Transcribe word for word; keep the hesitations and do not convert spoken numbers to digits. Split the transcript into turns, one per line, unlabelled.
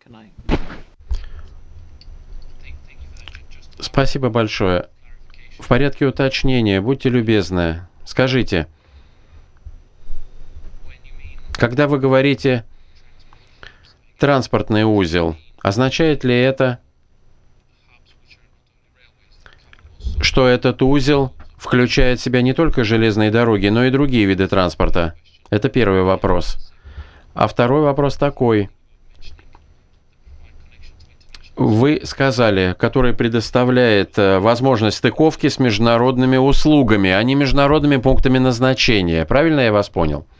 Спасибо большое. В порядке уточнения, будьте любезны, скажите, когда вы говорите «транспортный узел», означает ли это, что этот узел включает в себя не только железные дороги, но и другие виды транспорта? Это первый вопрос. А второй вопрос такой. Вы сказали, который предоставляет э, возможность стыковки с международными услугами, а не международными пунктами назначения. Правильно я вас понял?